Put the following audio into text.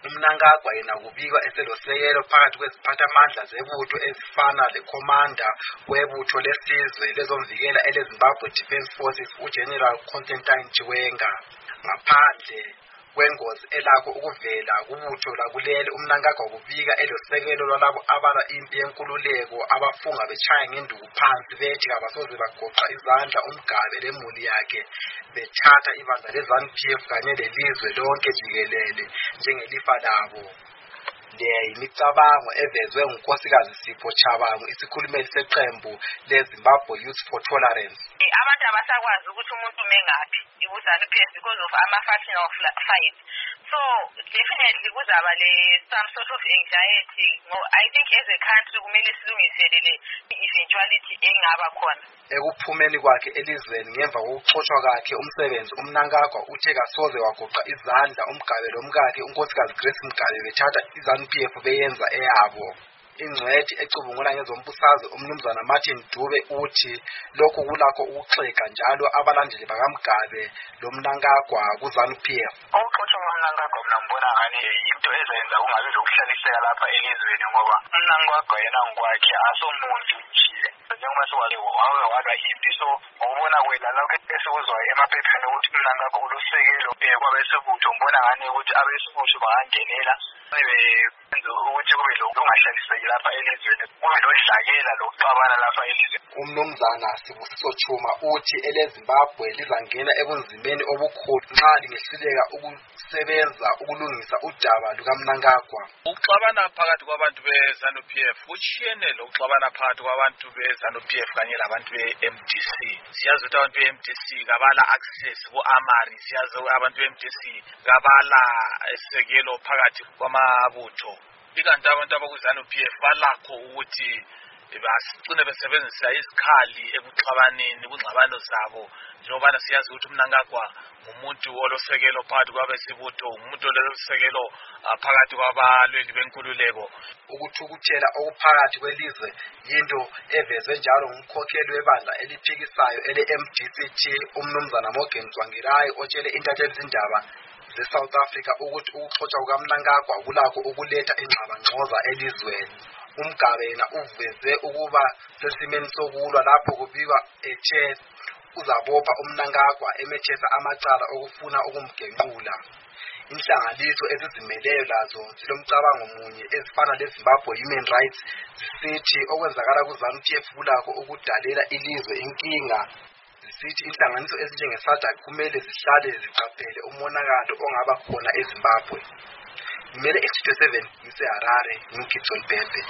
uMnangagwa yena kubikwa eselosekelo phakathi kweziphathamandla zebutho ezifana leCommander webutho lesizwe lezomvikela eleZimbabwe Defence Forces uGeneral Constantine Chiwenga. Ngaphandle kwengozi elakho ukuvela kubutho lakuleli uMnangagwa kubika elosekelo lwalabo abala impi yenkululeko abafunga bechaya ngenduku phansi bethi abasoze bagoqa izandla uMgabe lemuli yakhe bethatha ibandla leZANU-PF kanye lelizwe lonke jikelele njengelifa labo. Imicabango evezwe ngunkosikazi Sipho Chabangu isikhulumeli seqembu leZimbabwe Youth for Tolerance. Abantu abasakwazi ukuthi umuntu mengaphi iZANU-PF because of ama-factional fight. So definitely kuzaba some sort of anxiety. I think as a country kumele silungiselele eventuality engaba khona. Ekuphumeni kwakhe elizweni ngemva kokuxoshwa kwakhe umsebenzi uMnangagwa uthe kasoze wagoqa izandla uMgabe lomkakhe unkosikazi Grace Mgabe bethatha iZANU-PF beyenza eyabo. Ingcwethi ecubungula ngezombusazwe umnumzana Martin Dube uthi lokhu kulakho ukuxeka njalo abalandeli bakaMgabe loMnangagwa kuZANU-PF. Ukuxoshwa koMnangagwa mina ngibona ngani into ezenza kungabe lokuhlaliseka lapha elizweni ngoba uMnangagwa yena ngokwakhe asomuntu nje. Njengoba walwa impi so ngokubona kwena lokho esikuzwayo emaphepheni ukuthi uMnangagwa ulosekelo kwabesebutho ngibona ngani ukuthi abesebutho bangangenela benze ukuthi kube lokungahlaliseki lapha elizweni kube lodlakela lokuxabana lapha elizweni. Umnumzana Sibusiso Chuma uthi eleZimbabwe lizangena ebunzimeni obukhulu nxa lingehluleka ukusebenza ukulungisa udaba lukaMnangagwa. Ukuxabana phakathi kwabantu beZANU-PF kuchiyene lokuxabana phakathi kwabantu beZANU-PF kanye labantu beMDC. Siyazi ukuthi abantu beMDC kabala access ku-Amari, siyazi abantu beMDC kabala isekelo phakathi kwamabutho. Ikanti abantu abakuZANU-PF balakho ukuthi basicine besebenzisa izikhali ekuxabaneni kungxabano zabo njengoba siyazi ukuthi uMnangagwa ngumuntu olosekelo phakathi kwabesibutho, umuntu olosekelo phakathi kwabalweli benkululeko. Ukuthukuthela okuphakathi kwelizwe yinto evezwe njalo ngumkhokheli webandla eliphikisayo ele-MDC umnumzana Morgan Tsvangirai otshele intathelizindaba ze-South Africa ukuthi ukuxotsha kukaMnangagwa kulakho ukuletha ingxabangxoza elizweni. uMgabe yena uveze ukuba sesimeni sokulwa lapho kubikwa ethe uzabopha uMnangagwa emethesa amacala okufuna ukumgenqula. Inhlanganiso ezizimeleyo lazo zilomcabango munye ezifana leZimbabwe Human Rights zisithi okwenzakala kuZANU-PF kulakho ukudalela ilizwe inkinga. Zisithi inhlanganiso ezinjengeSADC kumele zihlale ziqaphele umonakalo ongaba khona eZimbabwe. Kumele eStudio 7 yiseHarare, Gibson Bhembe.